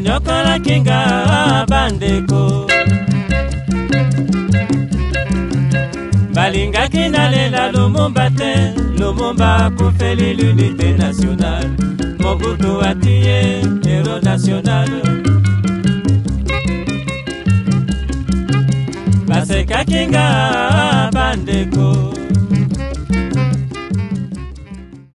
banyokola kinga bandeko balinga kinalela Lumumba te Lumumba kufeli l'unité nationale Mobutu atiye héros national baseka kinga bandeko